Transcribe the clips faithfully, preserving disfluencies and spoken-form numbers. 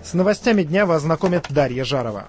С новостями дня вас знакомит Дарья Жарова.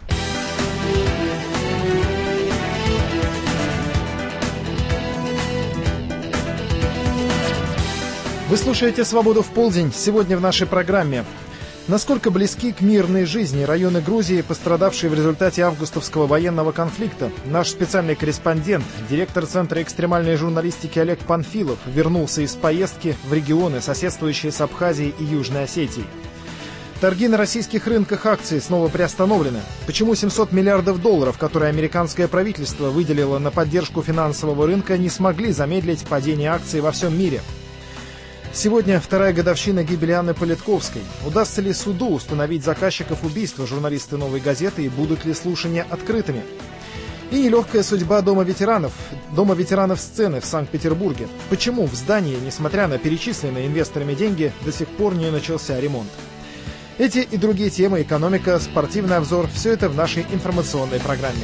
Вы слушаете «Свободу в полдень». Сегодня в нашей программе. Насколько близки к мирной жизни районы Грузии, пострадавшие в результате августовского военного конфликта? Наш специальный корреспондент, директор Центра экстремальной журналистики Олег Панфилов вернулся из поездки в регионы, соседствующие с Абхазией и Южной Осетией. Торги на российских рынках акций снова приостановлены. Почему семьсот миллиардов долларов, которые американское правительство выделило на поддержку финансового рынка, не смогли замедлить падение акций во всем мире? Сегодня вторая годовщина гибели Анны Политковской. Удастся ли суду установить заказчиков убийства журналисты «Новой газеты» и будут ли слушания открытыми? И нелегкая судьба Дома ветеранов, Дома ветеранов сцены в Санкт-Петербурге. Почему в здании, несмотря на перечисленные инвесторами деньги, до сих пор не начался ремонт? Эти и другие темы, экономика, спортивный обзор – все это в нашей информационной программе.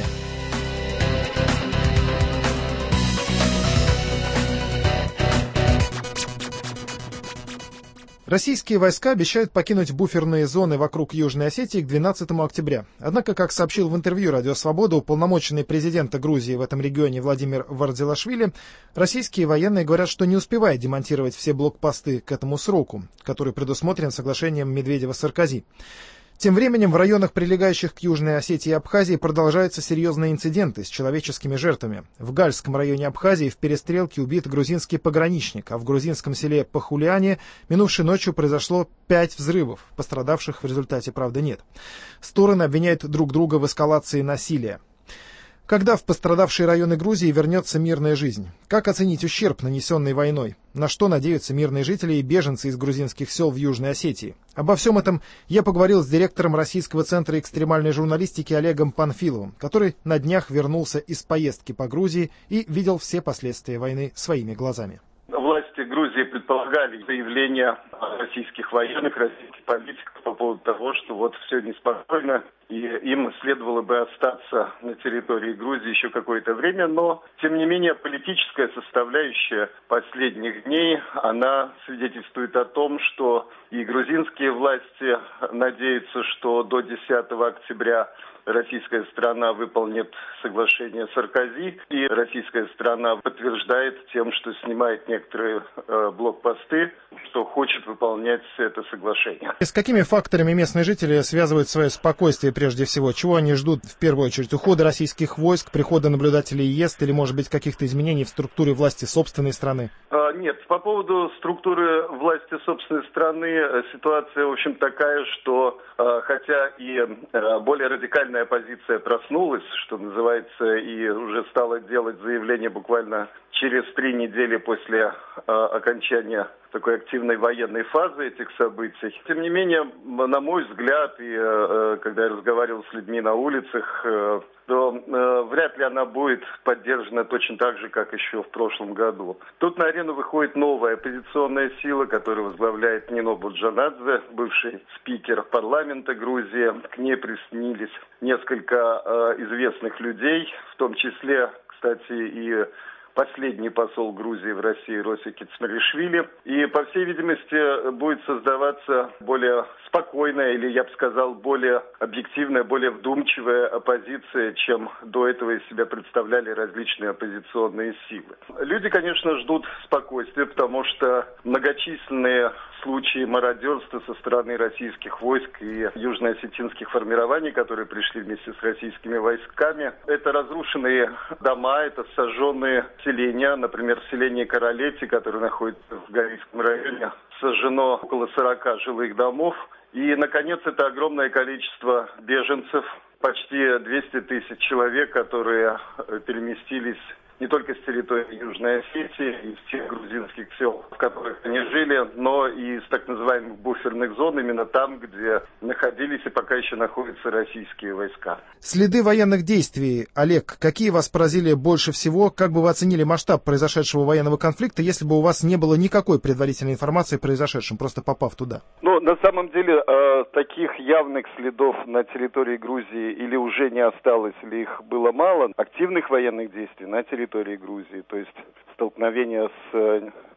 Российские войска обещают покинуть буферные зоны вокруг Южной Осетии к двенадцатому октября. Однако, как сообщил в интервью «Радио Свобода» уполномоченный президента Грузии в этом регионе Владимир Вардилашвили, российские военные говорят, что не успевают демонтировать все блокпосты к этому сроку, который предусмотрен соглашением Медведева-Саркози. Тем временем в районах, прилегающих к Южной Осетии и Абхазии, продолжаются серьезные инциденты с человеческими жертвами. В Гальском районе Абхазии в перестрелке убит грузинский пограничник, а в грузинском селе Пахуляне минувшей ночью произошло пять взрывов. Пострадавших в результате, правда, нет. Стороны обвиняют друг друга в эскалации насилия. Когда в пострадавшие районы Грузии вернется мирная жизнь? Как оценить ущерб, нанесенный войной? На что надеются мирные жители и беженцы из грузинских сел в Южной Осетии? Обо всем этом я поговорил с директором Российского центра экстремальной журналистики Олегом Панфиловым, который на днях вернулся из поездки по Грузии и видел все последствия войны своими глазами. Власти Грузии предполагали заявления российских военных, российских политиков по поводу того, что вот все неспокойно, и им следовало бы остаться на территории Грузии еще какое-то время, но, тем не менее, политическая составляющая последних дней, она свидетельствует о том, что и грузинские власти надеются, что до десятого октября российская сторона выполнит соглашение Саркози, и российская сторона подтверждает тем, что снимает некоторые э, блокпосты, что хочет выполнять это соглашение. С какими факторами местные жители связывают свое спокойствие прежде всего? Чего они ждут в первую очередь? Ухода российских войск, прихода наблюдателей ЕС или, может быть, каких-то изменений в структуре власти собственной страны? А, нет, по поводу структуры власти собственной страны ситуация, в общем, такая, что а, хотя и а, более радикальная оппозиция проснулась, что называется, и уже стала делать заявление буквально через три недели после а, окончания такой активной военной фазы этих событий. Тем не менее, на мой взгляд, и э, когда я разговаривал с людьми на улицах, э, то э, вряд ли она будет поддержана точно так же, как еще в прошлом году. Тут на арену выходит новая оппозиционная сила, которую возглавляет Нино Буджанадзе, бывший спикер парламента Грузии. К ней присоединились несколько э, известных людей, в том числе, кстати, и последний посол Грузии в России Роси Кицмаришвили. И, по всей видимости, будет создаваться более спокойная, или, я бы сказал, более объективная, более вдумчивая оппозиция, чем до этого из себя представляли различные оппозиционные силы. Люди, конечно, ждут спокойствия, потому что многочисленные случаи мародерства со стороны российских войск и южно-осетинских формирований, которые пришли вместе с российскими войсками, это разрушенные дома, это сожженные селения. Например, в селении Каралети, которое находится в Галийском районе, сожжено около сорока жилых домов. И, наконец, это огромное количество беженцев, почти двести тысяч человек, которые переместились не только с территории Южной Осетии, из тех грузинских сел, в которых они жили, но и из так называемых буферных зон, именно там, где находились и пока еще находятся российские войска. Следы военных действий, Олег, какие вас поразили больше всего? Как бы вы оценили масштаб произошедшего военного конфликта, если бы у вас не было никакой предварительной информации о произошедшем, просто попав туда? Ну, на самом деле, э, таких явных следов на территории Грузии или уже не осталось, или их было мало, активных военных действий на территории Грузии, то есть столкновения с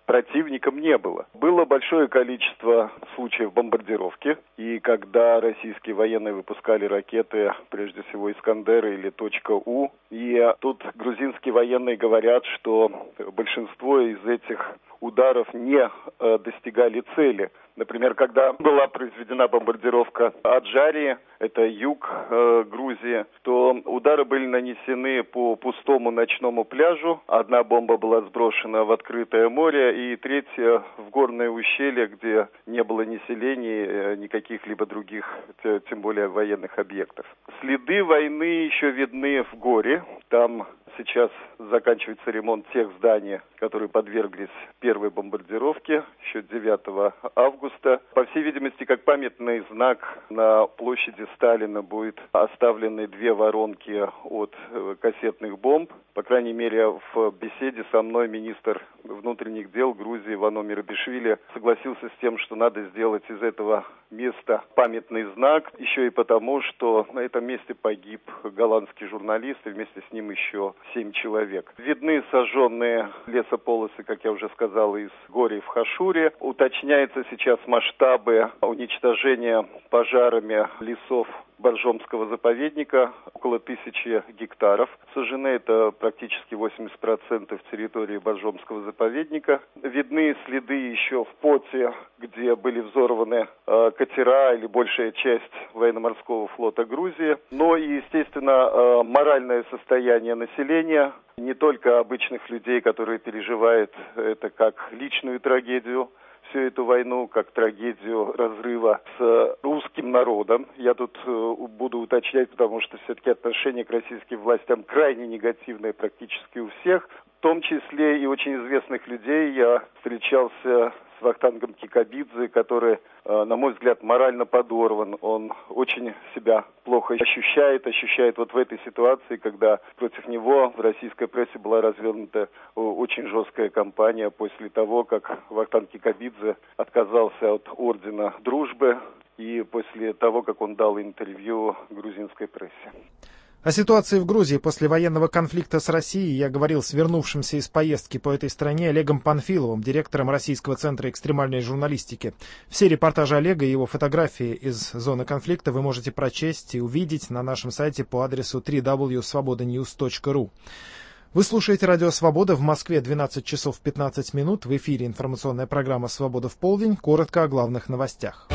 противником не было. Было большое количество случаев бомбардировки, и когда российские военные выпускали ракеты, прежде всего «Искандеры» или «Точка-У», и тут грузинские военные говорят, что большинство из этих ударов не э, достигали цели. Например, когда была произведена бомбардировка Аджарии, это юг э, Грузии, то удары были нанесены по пустому ночному пляжу. Одна бомба была сброшена в открытое море, и третья в горное ущелье, где не было ни селений, э, ни каких-либо других, тем более военных объектов. Следы войны еще видны в горе. Там сейчас заканчивается ремонт тех зданий, которые подверглись первой бомбардировке еще девятого августа. По всей видимости, как памятный знак на площади Сталина будет оставлены две воронки от кассетных бомб. По крайней мере, в беседе со мной министр внутренних дел Грузии Вано Мерабишвили согласился с тем, что надо сделать из этого места памятный знак, еще и потому, что на этом месте погиб голландский журналист, и вместе с ним еще семь человек. Видны сожженные лесополосы, как я уже сказал, из Гори в Хашуре. Уточняются сейчас масштабы уничтожения пожарами лесов Боржомского заповедника, около тысячи гектаров сожжены, это практически восемьдесят процентов территории Боржомского заповедника. Видны следы еще в Поте, где были взорваны э, катера или большая часть военно-морского флота Грузии. Но и, естественно, э, моральное состояние населения, не только обычных людей, которые переживают это как личную трагедию, всю эту войну как трагедию разрыва с русским народом. Я тут э, буду уточнять, потому что все-таки отношение к российским властям крайне негативное практически у всех, в том числе и очень известных людей. Я встречался с Вахтангом Кикабидзе, который, э, на мой взгляд, морально подорван. Он очень себя плохо ощущает, ощущает вот в этой ситуации, когда против него в российской прессе была развернута очень жесткая кампания после того, как Вахтанг Кикабидзе отказался от ордена дружбы и после того, как он дал интервью грузинской прессе. О ситуации в Грузии после военного конфликта с Россией я говорил с вернувшимся из поездки по этой стране Олегом Панфиловым, директором Российского центра экстремальной журналистики. Все репортажи Олега и его фотографии из зоны конфликта вы можете прочесть и увидеть на нашем сайте по адресу дабл ю дабл ю дабл ю точка свобода ньюс точка ру. Вы слушаете «Радио Свобода», в Москве двенадцать часов пятнадцать минут. В эфире информационная программа «Свобода в полдень». Коротко о главных новостях.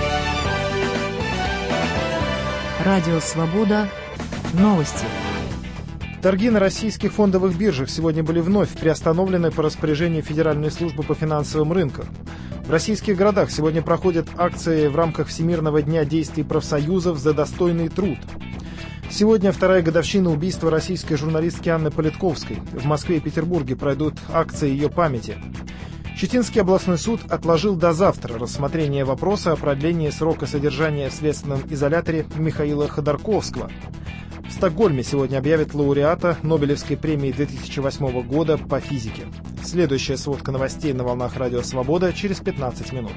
Радио Свобода. Новости. Торги на российских фондовых биржах сегодня были вновь приостановлены по распоряжению Федеральной службы по финансовым рынкам. В российских городах сегодня проходят акции в рамках Всемирного дня действий профсоюзов за достойный труд. Сегодня вторая годовщина убийства российской журналистки Анны Политковской. В Москве и Петербурге пройдут акции ее памяти. Читинский областной суд отложил до завтра рассмотрение вопроса о продлении срока содержания в следственном изоляторе Михаила Ходорковского. В Стокгольме сегодня объявят лауреата Нобелевской премии две тысячи восьмого года по физике. Следующая сводка новостей на волнах «Радио Свобода» через пятнадцать минут.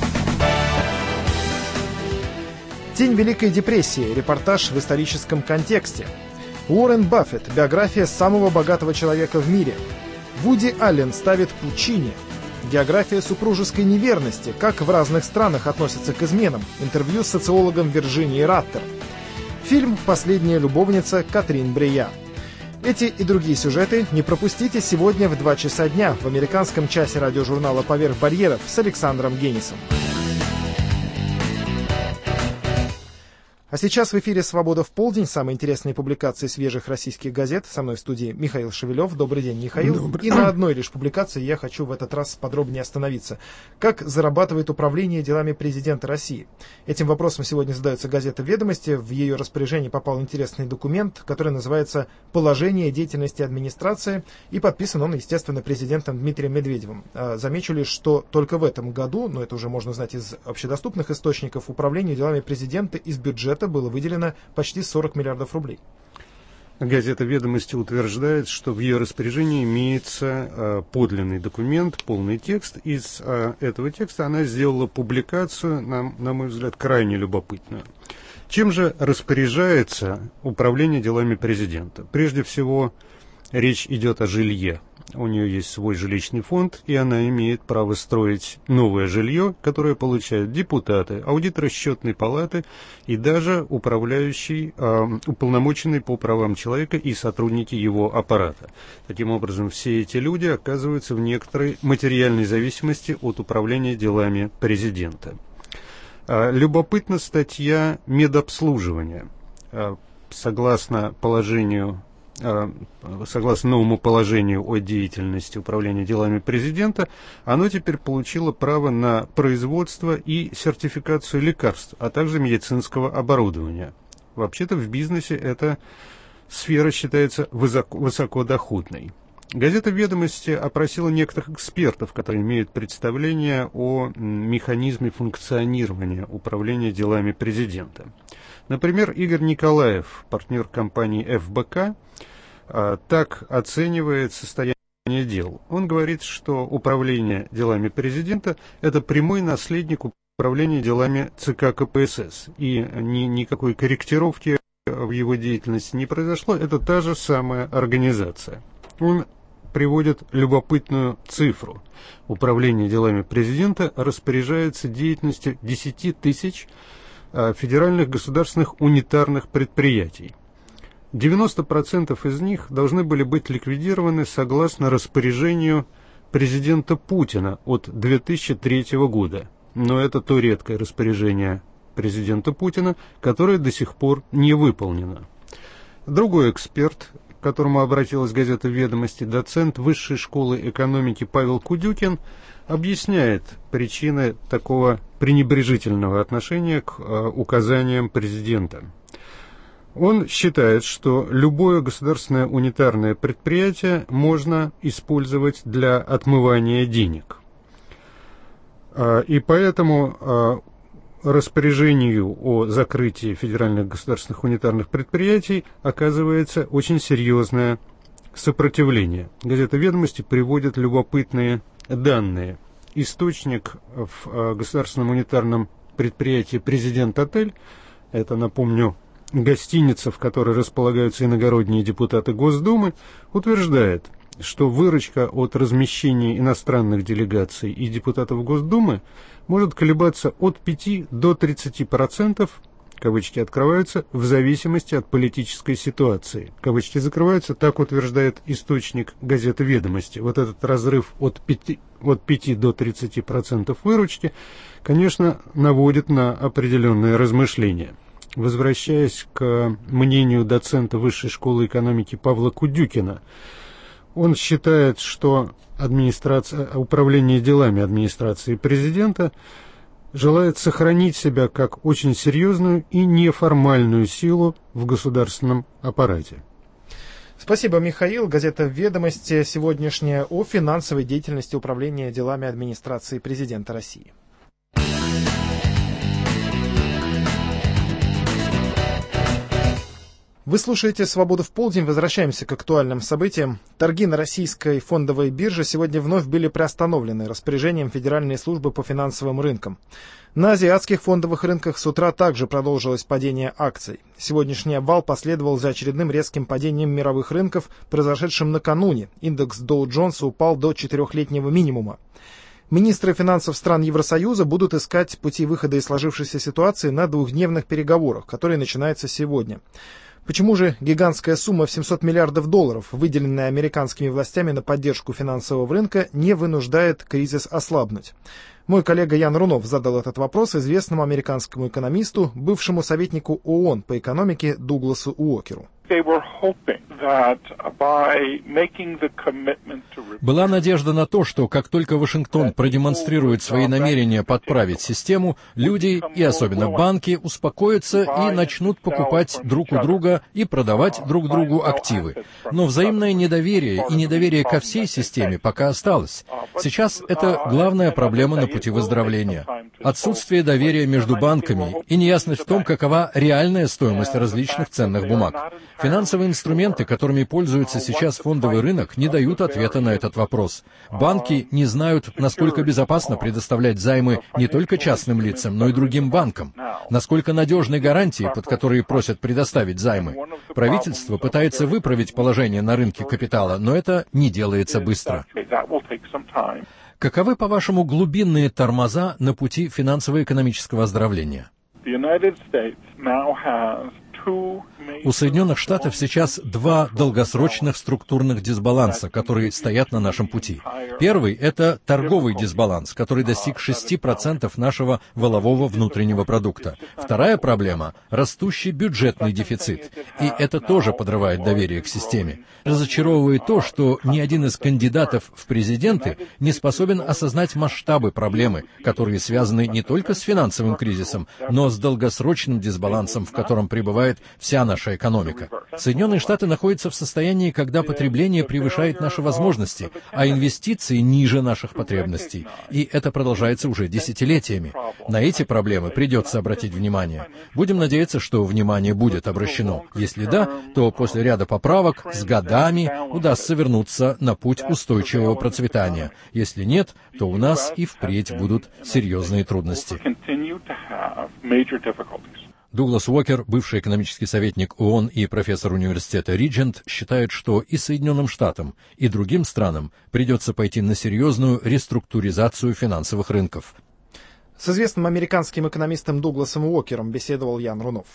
День Великой депрессии. Репортаж в историческом контексте. Уоррен Баффет. Биография самого богатого человека в мире. Вуди Аллен ставит Пуччини. География супружеской неверности. Как в разных странах относятся к изменам. Интервью с социологом Вирджинией Раттер. Фильм «Последняя любовница» Катрин Брея. Эти и другие сюжеты не пропустите сегодня в два часа дня в американском часе радиожурнала «Поверх барьеров» с Александром Генисом. А сейчас в эфире «Свобода в полдень». Самые интересные публикации свежих российских газет. Со мной в студии Михаил Шевелев. Добрый день, Михаил. Добрый. И на одной лишь публикации я хочу в этот раз подробнее остановиться. Как зарабатывает управление делами президента России? Этим вопросом сегодня задается газета «Ведомости». В ее распоряжение попал интересный документ, который называется «Положение деятельности администрации». И подписан он, естественно, президентом Дмитрием Медведевым. Замечу лишь, что только в этом году, но это уже можно знать из общедоступных источников, управлению делами президента из бюджета было выделено почти сорок миллиардов рублей. Газета «Ведомости» утверждает, что в ее распоряжении имеется э, подлинный документ, полный текст. Из э, этого текста она сделала публикацию, на, на мой взгляд, крайне любопытную. Чем же распоряжается управление делами президента? Прежде всего, речь идет о жилье. у нее есть свой жилищный фонд, и она имеет право строить новое жилье, которое получают депутаты, аудиторы счетной палаты и даже управляющий, э, уполномоченный по правам человека и сотрудники его аппарата. Таким образом, все эти люди оказываются в некоторой материальной зависимости от управления делами президента. Э, любопытна статья медобслуживания. Э, согласно положению согласно новому положению о деятельности управления делами президента, оно теперь получило право на производство и сертификацию лекарств, а также медицинского оборудования. Вообще-то в бизнесе эта сфера считается высоко, высокодоходной. Газета «Ведомости» опросила некоторых экспертов, которые имеют представление о механизме функционирования управления делами президента. Например, Игорь Николаев, партнер компании эф бэ ка, так оценивает состояние дел. Он говорит, что управление делами президента – это прямой наследник управления делами ЦК ка пэ эс эс, и ни, никакой корректировки в его деятельности не произошло, это та же самая организация. Он приводит любопытную цифру. Управление делами президента распоряжается деятельностью десяти тысяч федеральных государственных унитарных предприятий. девяносто процентов из них должны были быть ликвидированы согласно распоряжению президента Путина от две тысячи третьего года. Но это то редкое распоряжение президента Путина, которое до сих пор не выполнено. Другой эксперт, к которому обратилась газета «Ведомости», доцент Высшей школы экономики Павел Кудюкин, объясняет причины такого пренебрежительного отношения к э, указаниям президента. Он считает, что любое государственное унитарное предприятие можно использовать для отмывания денег. Э, и поэтому э, распоряжению о закрытии федеральных государственных унитарных предприятий оказывается очень серьезное сопротивление. Газета «Ведомости» приводит любопытные данные. Источник в государственном унитарном предприятии «Президент-отель», это, напомню, гостиница, в которой располагаются иногородние депутаты Госдумы, утверждает, что выручка от размещения иностранных делегаций и депутатов Госдумы может колебаться от пяти до тридцати процентов, кавычки открываются, в зависимости от политической ситуации. Кавычки закрываются, так утверждает источник газеты «Ведомости». Вот этот разрыв от пяти, от пяти до тридцати процентов выручки, конечно, наводит на определенные размышления. Возвращаясь к мнению доцента Высшей школы экономики Павла Кудюкина, он считает, что администрация, управление делами администрации президента желает сохранить себя как очень серьезную и неформальную силу в государственном аппарате. Спасибо, Михаил. Газета «Ведомости» сегодняшняя о финансовой деятельности управления делами администрации президента России. Вы слушаете «Свободу в полдень». Возвращаемся к актуальным событиям. Торги на российской фондовой бирже сегодня вновь были приостановлены распоряжением Федеральной службы по финансовым рынкам. На азиатских фондовых рынках с утра также продолжилось падение акций. Сегодняшний обвал последовал за очередным резким падением мировых рынков, произошедшим накануне. Индекс Dow Jones упал до четырехлетнего минимума. Министры финансов стран Евросоюза будут искать пути выхода из сложившейся ситуации на двухдневных переговорах, которые начинаются сегодня. Почему же гигантская сумма в семьсот миллиардов долларов, выделенная американскими властями на поддержку финансового рынка, не вынуждает кризис ослабнуть? Мой коллега Ян Рунов задал этот вопрос известному американскому экономисту, бывшему советнику ООН по экономике Дугласу Уокеру. Была надежда на то, что как только Вашингтон продемонстрирует свои намерения подправить систему, люди, и особенно банки, успокоятся и начнут покупать друг у друга и продавать друг другу активы. Но взаимное недоверие и недоверие ко всей системе пока осталось. Сейчас это главная проблема на пути выздоровления. Отсутствие доверия между банками и неясность в том, какова реальная стоимость различных ценных бумаг. Финансовые инструменты, которыми пользуется сейчас фондовый рынок, не дают ответа на этот вопрос. Банки не знают, насколько безопасно предоставлять займы не только частным лицам, но и другим банкам. Насколько надежны гарантии, под которые просят предоставить займы. Правительство пытается выправить положение на рынке капитала, но это не делается быстро. Каковы, по-вашему, глубинные тормоза на пути финансово-экономического оздоровления? У Соединенных Штатов сейчас два долгосрочных структурных дисбаланса, которые стоят на нашем пути. Первый – это торговый дисбаланс, который достиг шести процентов нашего валового внутреннего продукта. Вторая проблема – растущий бюджетный дефицит. И это тоже подрывает доверие к системе. Разочаровывает то, что ни один из кандидатов в президенты не способен осознать масштабы проблемы, которые связаны не только с финансовым кризисом, но с долгосрочным дисбалансом, в котором пребывает вся наша экономика. Соединенные Штаты находятся в состоянии, когда потребление превышает наши возможности, а инвестиции ниже наших потребностей. И это продолжается уже десятилетиями. На эти проблемы придется обратить внимание. Будем надеяться, что внимание будет обращено. Если да, то после ряда поправок с годами удастся вернуться на путь устойчивого процветания. Если нет, то у нас и впредь будут серьезные трудности. Дуглас Уокер, бывший экономический советник ООН и профессор университета Риджент, считает, что и Соединенным Штатам, и другим странам придется пойти на серьезную реструктуризацию финансовых рынков. С известным американским экономистом Дугласом Уокером беседовал Ян Рунов.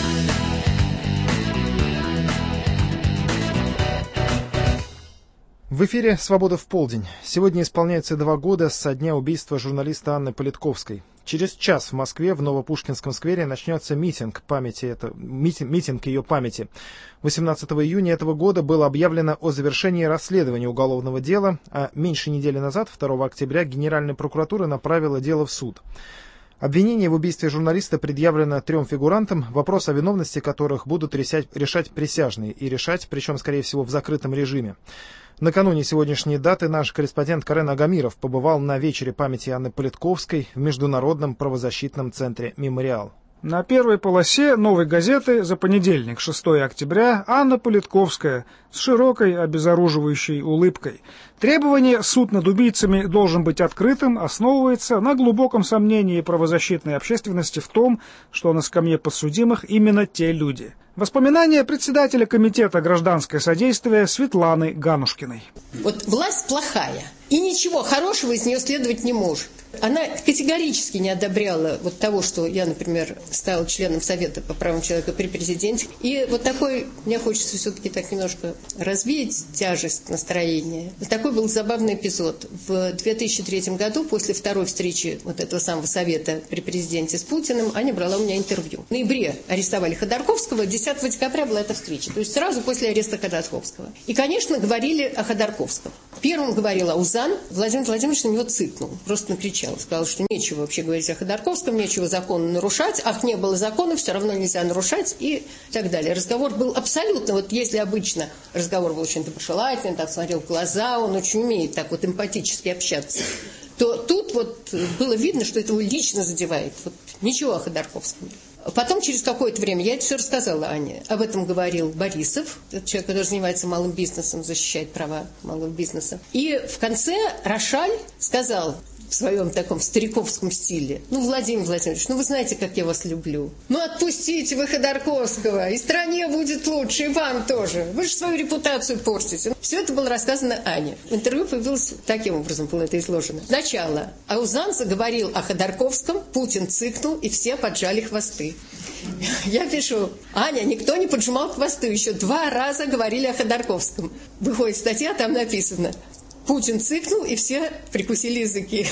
В эфире «Свобода в полдень». Сегодня исполняется два года со дня убийства журналиста Анны Политковской. Через час в Москве в Новопушкинском сквере начнется митинг, памяти это, митинг, митинг ее памяти. восемнадцатого июня этого года было объявлено о завершении расследования уголовного дела, а меньше недели назад, второго октября, Генеральная прокуратура направила дело в суд. Обвинение в убийстве журналиста предъявлено трем фигурантам, вопрос о виновности которых будут решать, решать присяжные, и решать, причем, скорее всего, в закрытом режиме. Накануне сегодняшней даты наш корреспондент Карен Агамиров побывал на вечере памяти Анны Политковской в Международном правозащитном центре «Мемориал». На первой полосе «Новой газеты» за понедельник, шестого октября, Анна Политковская с широкой обезоруживающей улыбкой. Требование «суд над убийцами должен быть открытым» основывается на глубоком сомнении правозащитной общественности в том, что на скамье подсудимых именно те люди. Воспоминания председателя комитета «Гражданское содействие» Светланы Ганушкиной. Вот власть плохая, и ничего хорошего из нее следовать не может. Она категорически не одобряла вот того, что я, например, стала членом Совета по правам человека при президенте. И вот такой, мне хочется все-таки так немножко развеять тяжесть настроения. Вот такой был забавный эпизод. В две тысячи третьем году, после второй встречи вот этого самого Совета при президенте с Путиным, Аня брала у меня интервью. В ноябре арестовали Ходорковского, десятого декабря была эта встреча. То есть сразу после ареста Ходорковского. И, конечно, говорили о Ходорковском. Первым говорила Узан. Владимир Владимирович на него цыкнул, просто накричал. Сказал, что нечего вообще говорить о Ходорковском, нечего закон нарушать. Ах, не было закона, все равно нельзя нарушать и так далее. Разговор был абсолютно, вот если обычно разговор был очень доброжелательный, так смотрел в глаза, он очень умеет так вот эмпатически общаться, то тут вот было видно, что это его лично задевает. Вот ничего о Ходорковском. Потом, через какое-то время, я это все рассказала Ане. Об этом говорил Борисов, этот человек, который занимается малым бизнесом, защищает права малого бизнеса. И в конце Рошаль сказал в своем таком стариковском стиле: ну, Владимир Владимирович, ну вы знаете, как я вас люблю. Ну, отпустите вы Ходорковского, и стране будет лучше, и вам тоже. Вы же свою репутацию портите. Все это было рассказано Ане. В интервью появилось таким образом, было это изложено. Сначала Аузан заговорил о Ходорковском, Путин цыкнул, и все поджали хвосты. Я пишу: Аня, никто не поджимал хвосты, еще два раза говорили о Ходорковском. Выходит статья, там написано: Путин цыкнул, и все прикусили языки.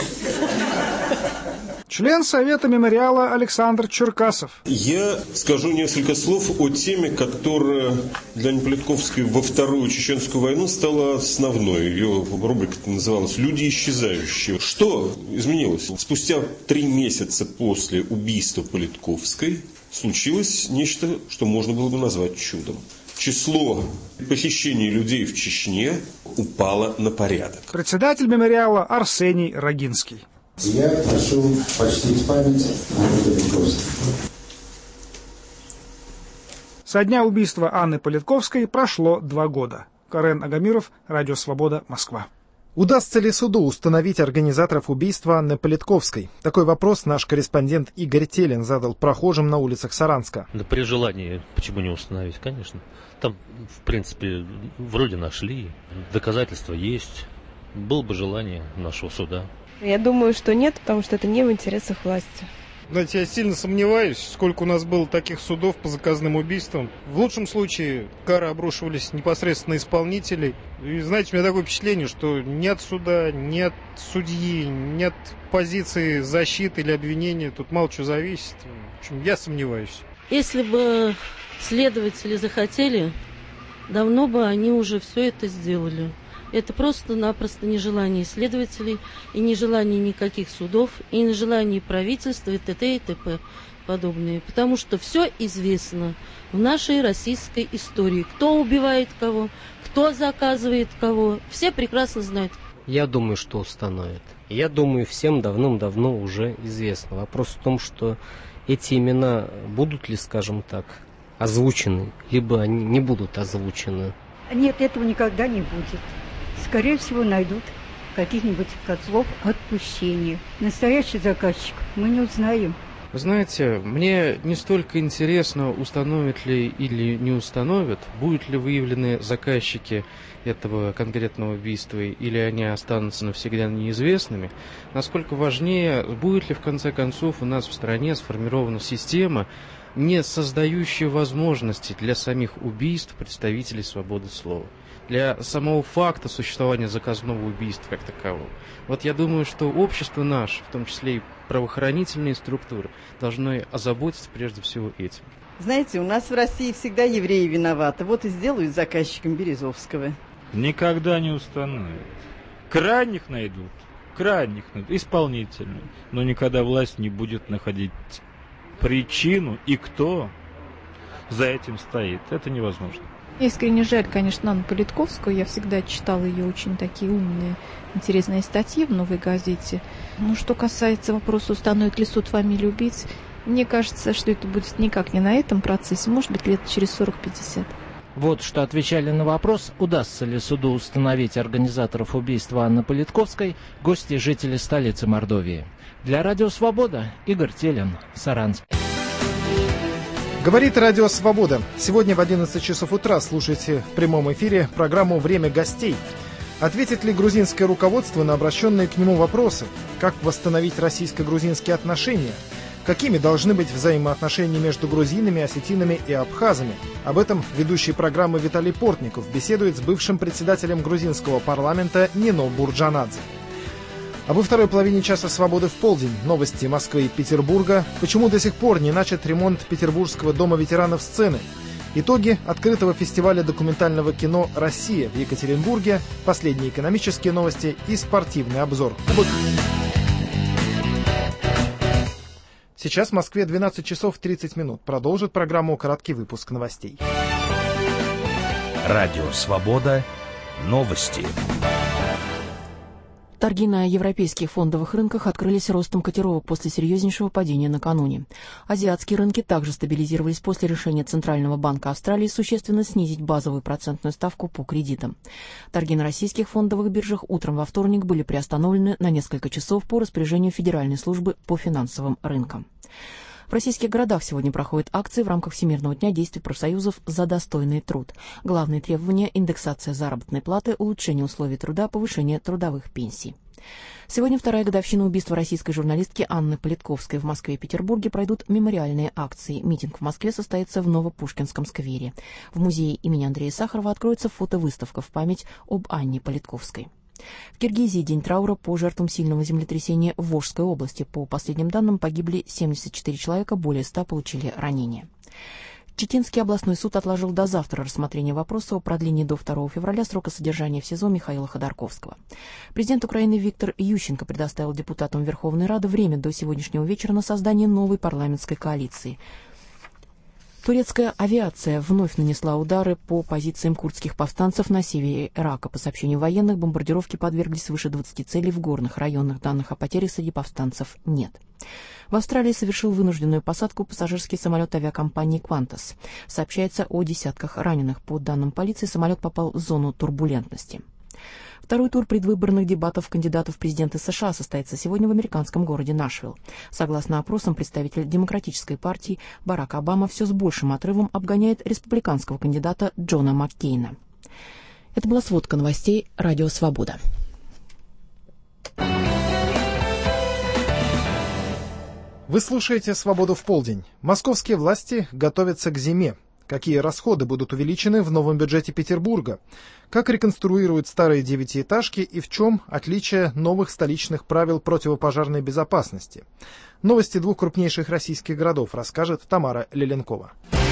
Член Совета Мемориала Александр Черкасов. Я скажу несколько слов о теме, которая для Анны Политковской во Вторую Чеченскую войну стала основной. Ее рубрика называлась «Люди исчезающие». Что изменилось? Спустя три месяца после убийства Политковской случилось нечто, что можно было бы назвать чудом. Число похищений людей в Чечне упало на порядок. Председатель мемориала Арсений Рогинский. Я прошу почтить память Анны Политковской. Со дня убийства Анны Политковской прошло два года. Карен Агамиров, Радио Свобода, Москва. Удастся ли суду установить организаторов убийства Анны Политковской? Такой вопрос наш корреспондент Игорь Телин задал прохожим на улицах Саранска. Да при желании почему не установить, конечно. Там, в принципе, вроде нашли, доказательства есть. Было бы желание нашего суда. Я думаю, что нет, потому что это не в интересах власти. Знаете, я сильно сомневаюсь, сколько у нас было таких судов по заказным убийствам. В лучшем случае кары обрушивались непосредственно на исполнителей. И знаете, у меня такое впечатление, что нет суда, нет судьи, нет позиции защиты или обвинения. Тут мало чего зависит. В общем, я сомневаюсь. Если бы следователи захотели, давно бы они уже все это сделали. Это просто-напросто нежелание следователей и нежелание никаких судов, и нежелание правительства, и т.д. и т.п. подобные. Потому что все известно в нашей российской истории. Кто убивает кого, кто заказывает кого, все прекрасно знают. Я думаю, что установят. Я думаю, всем давным-давно уже известно. Вопрос в том, что эти имена будут ли, скажем так, озвучены, либо они не будут озвучены. Нет, этого никогда не будет. Скорее всего, найдут каких-нибудь козлов отпущения. Настоящий заказчик мы не узнаем. Вы знаете, мне не столько интересно, установят ли или не установят, будут ли выявлены заказчики этого конкретного убийства, или они останутся навсегда неизвестными, насколько важнее, будет ли в конце концов у нас в стране сформирована система, не создающая возможности для самих убийств представителей свободы слова, для самого факта существования заказного убийства как такового. Вот я думаю, что общество наше, в том числе и правоохранительные структуры, должны озаботиться прежде всего этим. Знаете, у нас в России всегда евреи виноваты. Вот и сделают заказчиком Березовского. Никогда не установят. Крайних найдут, крайних найдут, исполнительных. Но никогда власть не будет находить причину и кто за этим стоит. Это невозможно. Искренне жаль, конечно, Анну Политковскую. Я всегда читала ее очень такие умные, интересные статьи в «Новой газете». Но что касается вопроса, установит ли суд фамилию убийц, мне кажется, что это будет никак не на этом процессе, может быть, лет через сорок-пятьдесят. Вот что отвечали на вопрос, удастся ли суду установить организаторов убийства Анны Политковской, гости и жители столицы Мордовии. Для Радио Свобода Игорь Телин, Саранск. Говорит Радио Свобода. Сегодня в одиннадцать часов утра слушайте в прямом эфире программу «Время гостей». Ответит ли грузинское руководство на обращенные к нему вопросы? Как восстановить российско-грузинские отношения? Какими должны быть взаимоотношения между грузинами, осетинами и абхазами? Об этом ведущий программы Виталий Портников беседует с бывшим председателем грузинского парламента Нино Бурджанадзе. А во второй половине часа «Свободы» в полдень. Новости Москвы и Петербурга. Почему до сих пор не начат ремонт Петербургского дома ветеранов сцены? Итоги открытого фестиваля документального кино «Россия» в Екатеринбурге. Последние экономические новости и спортивный обзор. Сейчас в Москве двенадцать часов тридцать минут. Продолжит программу короткий выпуск новостей. Радио «Свобода». Новости. Торги на европейских фондовых рынках открылись ростом котировок после серьезнейшего падения накануне. Азиатские рынки также стабилизировались после решения Центрального банка Австралии существенно снизить базовую процентную ставку по кредитам. Торги на российских фондовых биржах утром во вторник были приостановлены на несколько часов по распоряжению Федеральной службы по финансовым рынкам. В российских городах сегодня проходят акции в рамках Всемирного дня действий профсоюзов за достойный труд. Главные требования – индексация заработной платы, улучшение условий труда, повышение трудовых пенсий. Сегодня вторая годовщина убийства российской журналистки Анны Политковской. В Москве и Петербурге пройдут мемориальные акции. Митинг в Москве состоится в Новопушкинском сквере. В музее имени Андрея Сахарова откроется фотовыставка в память об Анне Политковской. В Киргизии день траура по жертвам сильного землетрясения в Волжской области. По последним данным, погибли семьдесят четыре человека, более ста получили ранения. Читинский областной суд отложил до завтра рассмотрение вопроса о продлении до второго февраля срока содержания в СИЗО Михаила Ходорковского. Президент Украины Виктор Ющенко предоставил депутатам Верховной Рады время до сегодняшнего вечера на создание новой парламентской коалиции. Турецкая авиация вновь нанесла удары по позициям курдских повстанцев на севере Ирака. По сообщению военных, бомбардировки подверглись свыше двадцати целей в горных районах. Данных о потерях среди повстанцев нет. В Австралии совершил вынужденную посадку пассажирский самолет авиакомпании Qantas. Сообщается о десятках раненых. По данным полиции, самолет попал в зону турбулентности. Второй тур предвыборных дебатов кандидатов в президенты США состоится сегодня в американском городе Нашвилл. Согласно опросам, представитель Демократической партии Барак Обама все с большим отрывом обгоняет республиканского кандидата Джона Маккейна. Это была сводка новостей «Радио Свобода». Вы слушаете «Свободу в полдень». Московские власти готовятся к зиме. Какие расходы будут увеличены в новом бюджете Петербурга? Как реконструируют старые девятиэтажки и в чем отличие новых столичных правил противопожарной безопасности? Новости двух крупнейших российских городов расскажет Тамара Леленкова.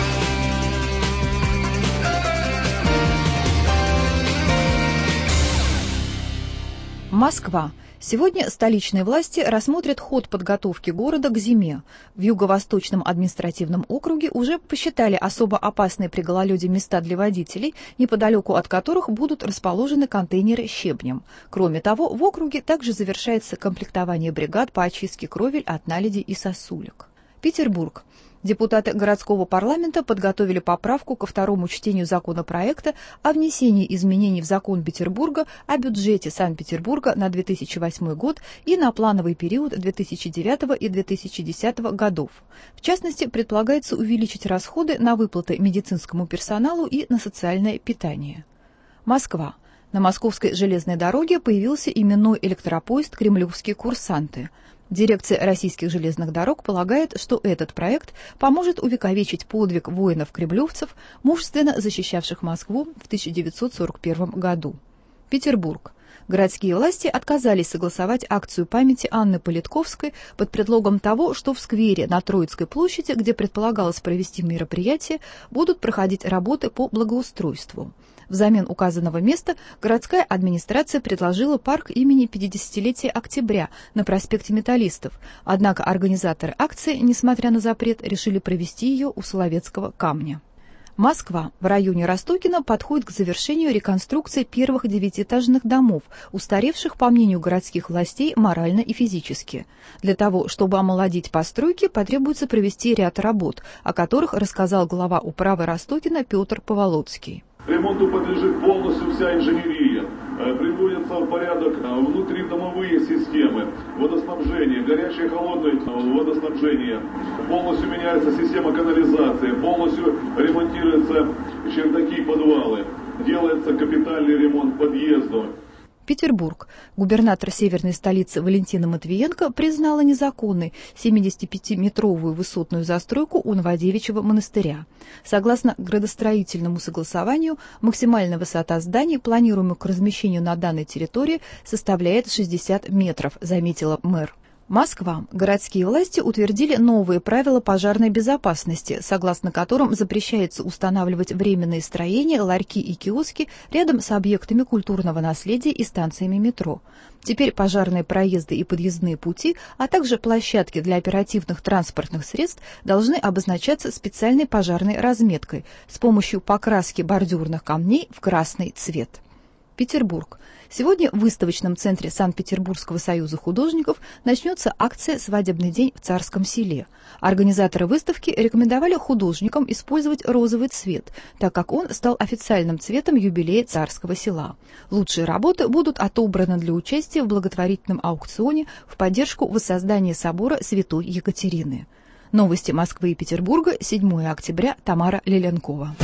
Москва. Сегодня столичные власти рассмотрят ход подготовки города к зиме. В Юго-Восточном административном округе уже посчитали особо опасные при гололеде места для водителей, неподалеку от которых будут расположены контейнеры с щебнем. Кроме того, в округе также завершается комплектование бригад по очистке кровель от наледи и сосулек. Петербург. Депутаты городского парламента подготовили поправку ко второму чтению законопроекта о внесении изменений в закон Петербурга о бюджете Санкт-Петербурга на две тысячи восьмой год и на плановый период две тысячи девятого и две тысячи десятого годов. В частности, предполагается увеличить расходы на выплаты медицинскому персоналу и на социальное питание. Москва. На Московской железной дороге появился именной электропоезд «Кремлевские курсанты». Дирекция российских железных дорог полагает, что этот проект поможет увековечить подвиг воинов-кремлевцев, мужественно защищавших Москву в тысяча девятьсот сорок первом году. Петербург. Городские власти отказались согласовать акцию памяти Анны Политковской под предлогом того, что в сквере на Троицкой площади, где предполагалось провести мероприятие, будут проходить работы по благоустройству. Взамен указанного места городская администрация предложила парк имени пятидесятилетия Октября на проспекте Металлистов, однако организаторы акции, несмотря на запрет, решили провести ее у Соловецкого камня. Москва. В районе Ростокина подходит к завершению реконструкция первых девятиэтажных домов, устаревших, по мнению городских властей, морально и физически. Для того, чтобы омолодить постройки, потребуется провести ряд работ, о которых рассказал глава управы Ростокина Петр Поволоцкий. Ремонту подлежит полностью вся инженерия. Приводятся в порядок внутридомовые системы водоснабжения, горячее и холодное водоснабжение. Полностью меняется система канализации, полностью ремонтируются чердаки и подвалы. Делается капитальный ремонт подъезда. Петербург. Губернатор северной столицы Валентина Матвиенко признала незаконной семидесятипятиметровую высотную застройку у Новодевичьего монастыря. Согласно градостроительному согласованию, максимальная высота зданий, планируемых к размещению на данной территории, составляет шестьдесят метров, заметила мэр. Москва. Городские власти утвердили новые правила пожарной безопасности, согласно которым запрещается устанавливать временные строения, ларьки и киоски рядом с объектами культурного наследия и станциями метро. Теперь пожарные проезды и подъездные пути, а также площадки для оперативных транспортных средств должны обозначаться специальной пожарной разметкой с помощью покраски бордюрных камней в красный цвет. Петербург. Сегодня в выставочном центре Санкт-Петербургского союза художников начнется акция «Свадебный день в Царском селе». Организаторы выставки рекомендовали художникам использовать розовый цвет, так как он стал официальным цветом юбилея Царского села. Лучшие работы будут отобраны для участия в благотворительном аукционе в поддержку воссоздания собора Святой Екатерины. Новости Москвы и Петербурга, седьмого октября, Тамара Леленкова.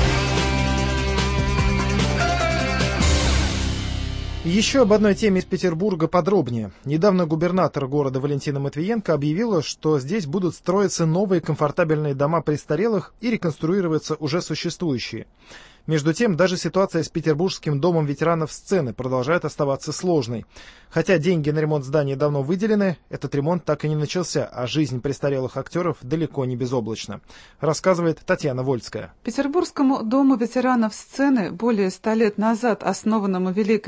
Еще об одной теме из Петербурга подробнее. Недавно губернатор города Валентина Матвиенко объявила, что здесь будут строиться новые комфортабельные дома престарелых и реконструироваться уже существующие. Между тем, даже ситуация с Петербургским домом ветеранов сцены продолжает оставаться сложной. Хотя деньги на ремонт здания давно выделены, этот ремонт так и не начался, а жизнь престарелых актеров далеко не безоблачна. Рассказывает Татьяна Вольская. Петербургскому дому ветеранов сцены, более ста лет назад основанному великой актрисой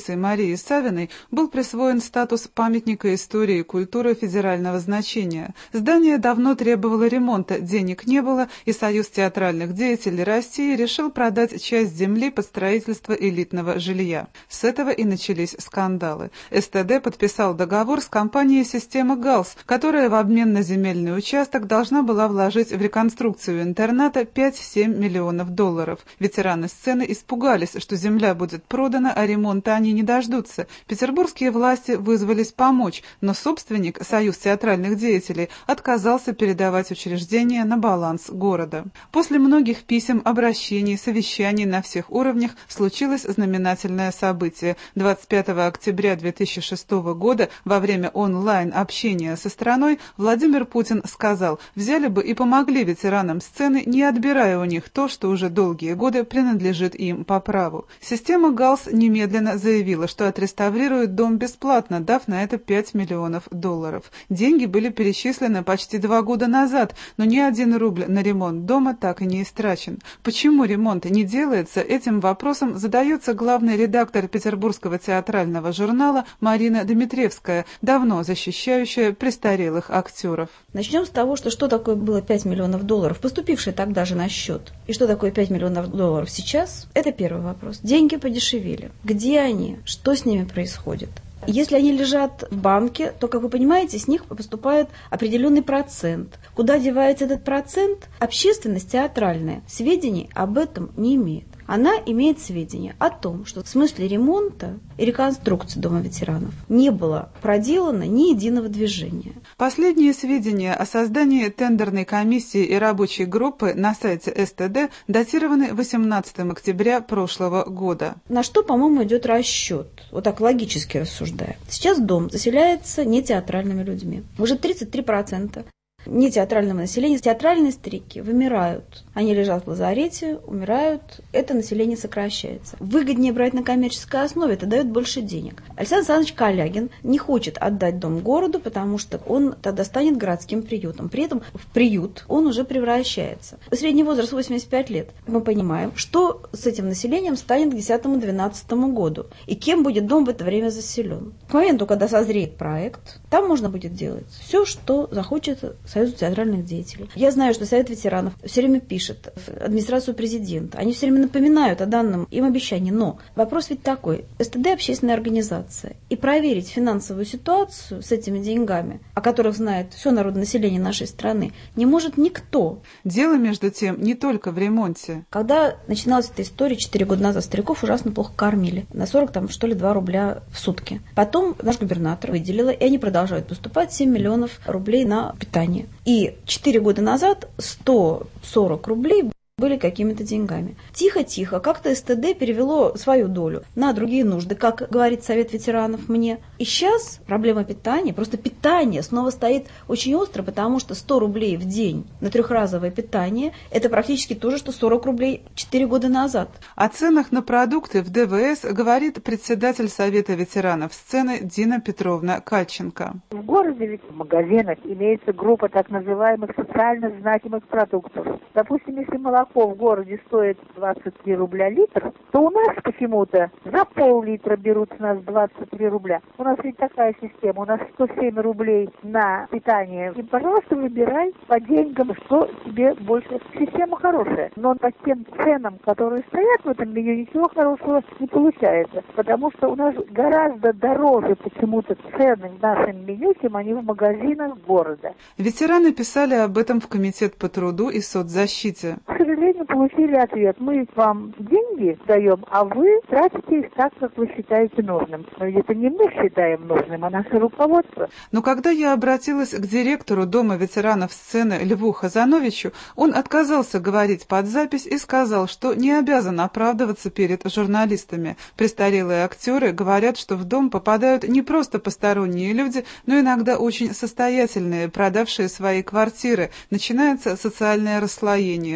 актрисы Марии Савиной был присвоен статус памятника истории и культуры федерального значения. Здание давно требовало ремонта, денег не было, и Союз театральных деятелей России решил продать часть земли под строительство элитного жилья. С этого и начались скандалы. СТД подписал договор с компанией «Система ГАЛС», которая в обмен на земельный участок должна была вложить в реконструкцию интерната пять-семь миллионов долларов. Ветераны сцены испугались, что земля будет продана, а ремонта они не дождутся. Петербургские власти вызвались помочь, но собственник, Союз театральных деятелей, отказался передавать учреждение на баланс города. После многих писем, обращений, совещаний на всех уровнях случилось знаменательное событие. двадцать пятого октября две тысячи шестого года во время онлайн-общения со страной Владимир Путин сказал: «Взяли бы и помогли ветеранам сцены, не отбирая у них то, что уже долгие годы принадлежит им по праву». Система ГАЛС немедленно заявила, что отреставрирует дом бесплатно, дав на это пять миллионов долларов. Деньги были перечислены почти два года назад, но ни один рубль на ремонт дома так и не истрачен. Почему ремонт не делается, этим вопросом задается главный редактор Петербургского театрального журнала Марина Дмитриевская, давно защищающая престарелых актеров. Начнем с того, что что такое было пять миллионов долларов, поступившие тогда же на счет, и что такое пять миллионов долларов сейчас, это первый вопрос. Деньги подешевели. Где они? Что с ними происходит? Если они лежат в банке, то, как вы понимаете, с них поступает определенный процент. Куда девается этот процент? Общественность театральная сведений об этом не имеет. Она имеет сведения о том, что в смысле ремонта и реконструкции Дома ветеранов не было проделано ни единого движения. Последние сведения о создании тендерной комиссии и рабочей группы на сайте СТД датированы восемнадцатого октября прошлого года. На что, по-моему, идет расчет, вот так логически рассуждая. Сейчас дом заселяется не театральными людьми. Уже тридцать три процента не театрального населения, театральные старики вымирают. Они лежат в лазарете, умирают, это население сокращается. Выгоднее брать на коммерческой основе, это дает больше денег. Александр Александрович Калягин не хочет отдать дом городу, потому что он тогда станет городским приютом. При этом в приют он уже превращается. Средний возраст восемьдесят пять лет. Мы понимаем, что с этим населением станет к десятому-двенадцатому году. И кем будет дом в это время заселен. К моменту, когда созреет проект, там можно будет делать все, что захочет Союз театральных деятелей. Я знаю, что Совет ветеранов все время пишет в администрацию президента. Они все время напоминают о данном им обещании. Но вопрос ведь такой. СТД – общественная организация. И проверить финансовую ситуацию с этими деньгами, о которых знает все народонаселение нашей страны, не может никто. Дело, между тем, не только в ремонте. Когда начиналась эта история четыре года назад, стариков ужасно плохо кормили. На сорок, там, что ли, два рубля в сутки. Потом наш губернатор выделила, и они продолжают поступать, семь миллионов рублей на питание. И четыре года назад сто сорок рублей были какими-то деньгами. Тихо-тихо, как-то СТД перевело свою долю на другие нужды, как говорит Совет ветеранов мне. И сейчас проблема питания, просто питание снова стоит очень остро, потому что сто рублей в день на трехразовое питание – это практически то же, что сорок рублей четыре года назад. О ценах на продукты в ДВС говорит председатель Совета ветеранов сцены Дина Петровна Кальченко. В городе ведь в магазинах имеется группа так называемых социально значимых продуктов. Допустим, если молоко в городе стоит двадцать три рубля литр, то у нас почему-то за пол-литра берут с нас двадцать три рубля. У нас ведь такая система, у нас сто семь рублей на питание. И, пожалуйста, выбирай по деньгам, что тебе больше. Система хорошая, но по тем ценам, которые стоят в этом меню, ничего хорошего не получается. Потому что у нас гораздо дороже почему-то цены в нашем меню, чем они в магазинах города. Ветераны писали об этом в Комитет по труду и соцзащите. К сожалению, получили ответ. Мы вам деньги даем, а вы тратите их так, как вы считаете нужным. Но ведь это не мы считаем нужным, а наше руководство. Но когда я обратилась к директору Дома ветеранов сцены Льву Хазановичу, он отказался говорить под запись и сказал, что не обязан оправдываться перед журналистами. Престарелые актеры говорят, что в дом попадают не просто посторонние люди, но иногда очень состоятельные, продавшие свои квартиры. Начинается социальное расслоение, ухудшается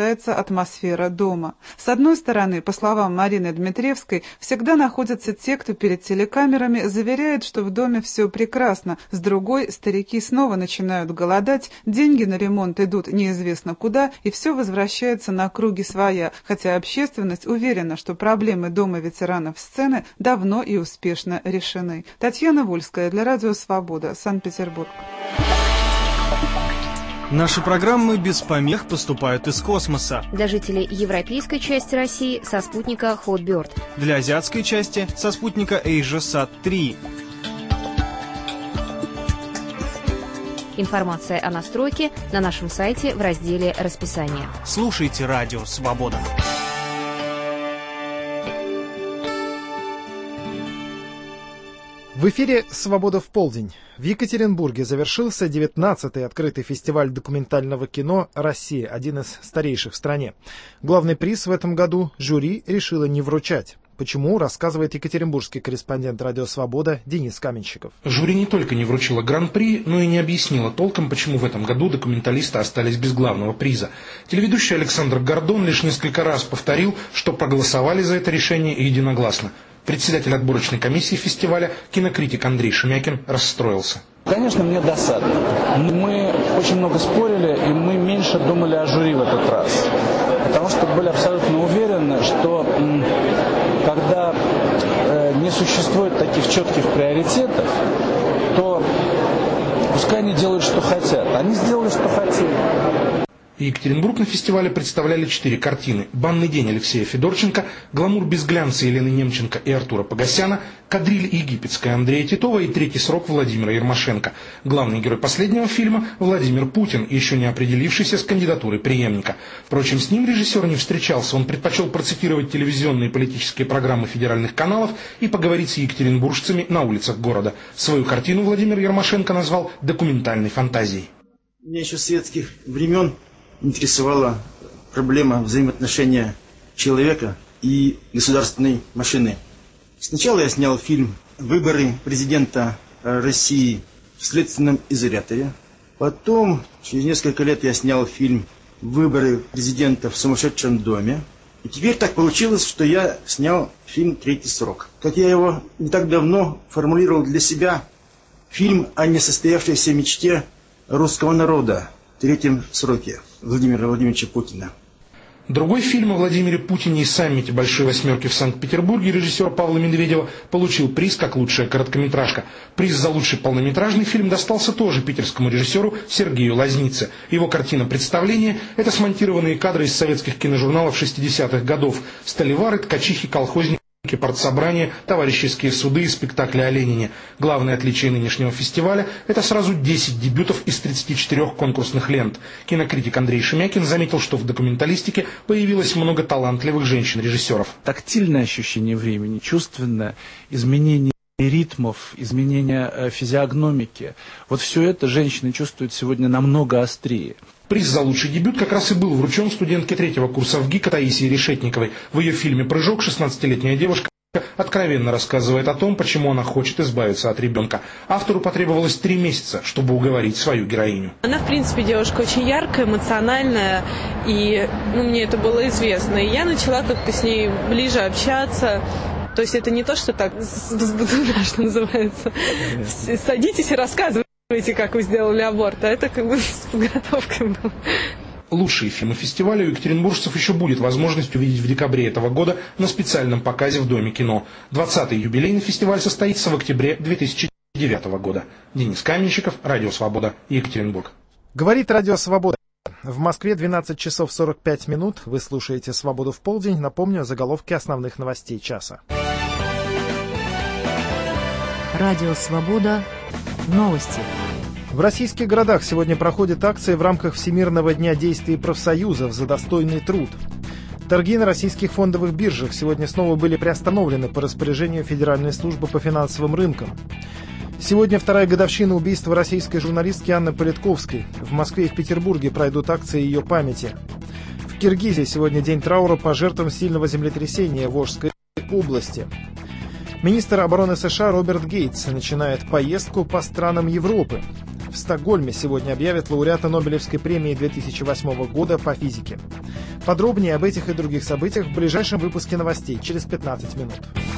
улучшается атмосфера дома. С одной стороны, по словам Марины Дмитриевской, всегда находятся те, кто перед телекамерами заверяет, что в доме все прекрасно. С другой, старики снова начинают голодать, деньги на ремонт идут неизвестно куда, и все возвращается на круги своя, хотя общественность уверена, что проблемы Дома ветеранов сцены давно и успешно решены. Татьяна Вольская для Радио Свобода, Санкт-Петербург. Наши программы без помех поступают из космоса. Для жителей европейской части России со спутника Hotbird. Для азиатской части со спутника AsiaSat три. Информация о настройке на нашем сайте в разделе «Расписание». Слушайте Радио Свобода. В эфире «Свобода в полдень». В Екатеринбурге завершился девятнадцатый открытый фестиваль документального кино «Россия», один из старейших в стране. Главный приз в этом году жюри решило не вручать. Почему, рассказывает екатеринбургский корреспондент «Радио Свобода» Денис Каменщиков. Жюри не только не вручило гран-при, но и не объяснило толком, почему в этом году документалисты остались без главного приза. Телеведущий Александр Гордон лишь несколько раз повторил, что проголосовали за это решение единогласно. Председатель отборочной комиссии фестиваля, кинокритик Андрей Шемякин, расстроился. Конечно, мне досадно. Мы очень много спорили, и мы меньше думали о жюри в этот раз. Потому что были абсолютно уверены, что когда э, не существует таких четких приоритетов, то пускай они делают, что хотят. Они сделали, что хотели. Екатеринбург на фестивале представляли четыре картины: «Банный день» Алексея Федорченко, «Гламур без глянца» Елены Немченко и Артура Погосяна, «Кадриль египетская» Андрея Титова и «Третий срок» Владимира Ермошенко. Главный герой последнего фильма – Владимир Путин, еще не определившийся с кандидатурой преемника. Впрочем, с ним режиссер не встречался, он предпочел процитировать телевизионные и политические программы федеральных каналов и поговорить с екатеринбуржцами на улицах города. Свою картину Владимир Ермошенко назвал документальной фантазией. Меня еще с советских времен интересовала проблема взаимоотношения человека и государственной машины. Сначала я снял фильм «Выборы президента России в следственном изоляторе». Потом, через несколько лет, я снял фильм «Выборы президента в сумасшедшем доме». И теперь так получилось, что я снял фильм «Третий срок». Как я его не так давно формулировал для себя, фильм о несостоявшейся мечте русского народа в третьем сроке Владимира Владимировича Путина. Другой фильм о Владимире Путине и саммите «Большой восьмерки» в Санкт-Петербурге режиссера Павла Медведева получил приз как лучшая короткометражка. Приз за лучший полнометражный фильм достался тоже питерскому режиссеру Сергею Лазнице. Его картина «Представление» — это смонтированные кадры из советских киножурналов шестидесятых годов. Сталевары, ткачихи, колхозники, партсобрания, товарищеские суды и спектакли о Ленине. Главное отличие нынешнего фестиваля – это сразу десять дебютов из тридцати четырёх конкурсных лент. Кинокритик Андрей Шемякин заметил, что в документалистике появилось много талантливых женщин-режиссеров. Тактильное ощущение времени, чувственное изменение ритмов, изменение физиогномики. Вот все это женщины чувствуют сегодня намного острее. Приз за лучший дебют как раз и был вручен студентке третьего курса ВГИКа Таисии Решетниковой. В ее фильме «Прыжок» шестнадцатилетняя девушка откровенно рассказывает о том, почему она хочет избавиться от ребенка. Автору потребовалось три месяца, чтобы уговорить свою героиню. Она, в принципе, девушка очень яркая, эмоциональная, и ну, мне это было известно. И я начала как-то с ней ближе общаться. То есть это не то, что так, что называется, садитесь и рассказывайте, как вы сделали аборт, а это как бы с подготовкой было. Лучшие фильмы фестиваля у екатеринбуржцев еще будет возможность увидеть в декабре этого года на специальном показе в Доме кино. двадцатый юбилейный фестиваль состоится в октябре две тысячи девятого года. Денис Каменщиков, Радио Свобода, Екатеринбург. Говорит Радио Свобода. В Москве двенадцать часов сорок пять минут. Вы слушаете «Свободу в полдень». Напомню, заголовки основных новостей часа. Радио Свобода. Новости. В российских городах сегодня проходят акции в рамках Всемирного дня действий профсоюзов за достойный труд. Торги на российских фондовых биржах сегодня снова были приостановлены по распоряжению Федеральной службы по финансовым рынкам. Сегодня вторая годовщина убийства российской журналистки Анны Политковской. В Москве и в Петербурге пройдут акции ее памяти. В Киргизии сегодня день траура по жертвам сильного землетрясения в Волжской области. Министр обороны США Роберт Гейтс начинает поездку по странам Европы. В Стокгольме сегодня объявят лауреата Нобелевской премии две тысячи восьмого года по физике. Подробнее об этих и других событиях в ближайшем выпуске новостей через пятнадцать минут.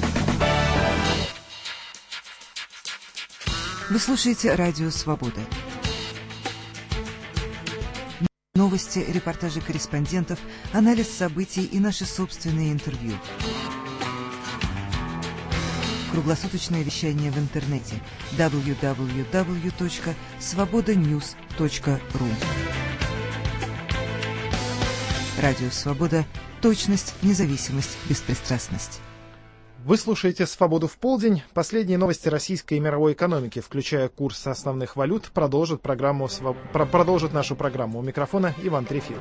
Вы слушаете «Радио Свобода». Новости, репортажи корреспондентов, анализ событий и наши собственные интервью. Круглосуточное вещание в интернете дабл ю дабл ю дабл ю точка свобода ньюс точка ру. Радио Свобода. Точность, независимость, беспристрастность. Вы слушаете «Свободу в полдень». Последние новости российской и мировой экономики, включая курс основных валют, продолжат, программу, продолжат нашу программу. У микрофона Иван Трефилов.